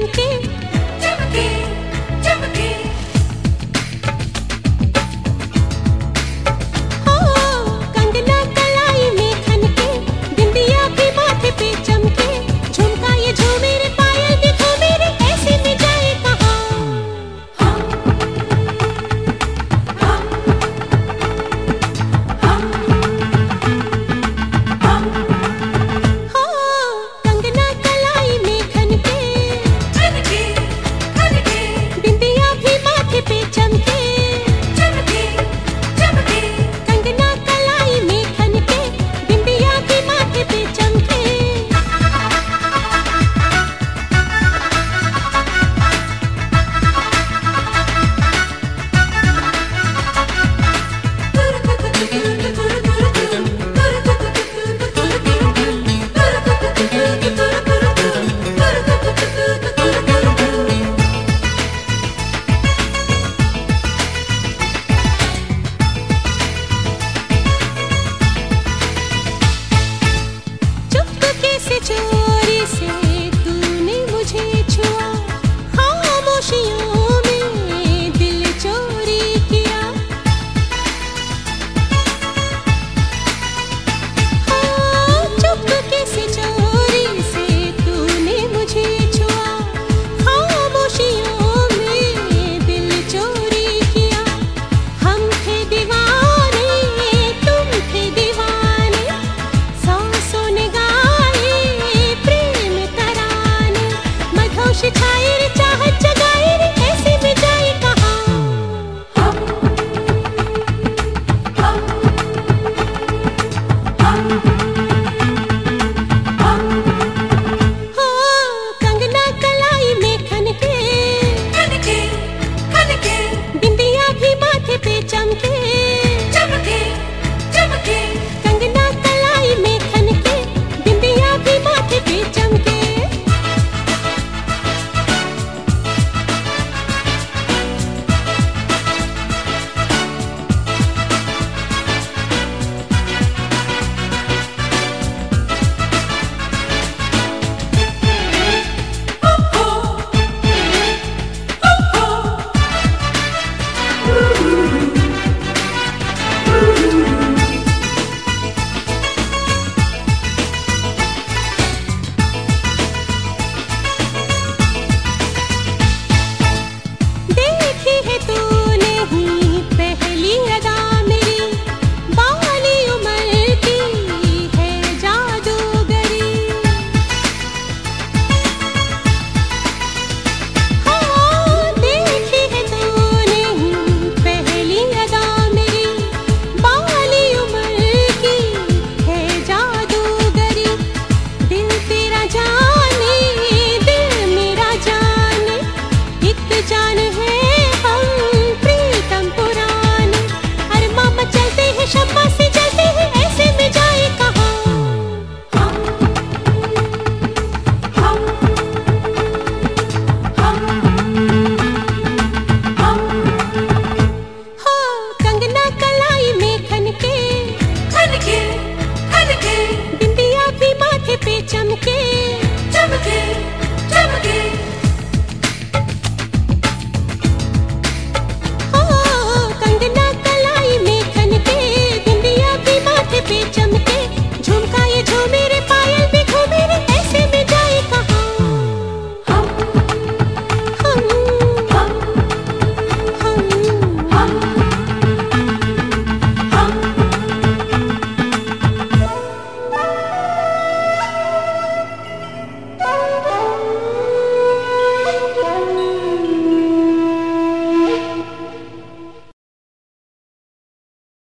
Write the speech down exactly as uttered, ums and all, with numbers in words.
चमके चमके चमके। हो कंगना कलाई में खनके, बिंदिया भी माथे पे चमके, झुमका ये झूमे रे पायल देखो मेरे, ऐसे में जाए कहाँ हम हम हम हम। हो कंगना कलाई में खनके खनके खनके, बिंदिया भी माथे पे चमके चमके चमके। कंगना कलाई में खनके, बिंदिया भी माथे पे चमके। चुपके से चोरी से तूने मुझे छुआ, खामोशियों में दिल चोरी किया। हाँ, चुपके से चोरी से तूने मुझे छुआ, खामोशियों में दिल चोरी किया। हम थे दीवाने तुम थे दीवाने, सांसों ने गाए प्रेम तराने, मधोश छाए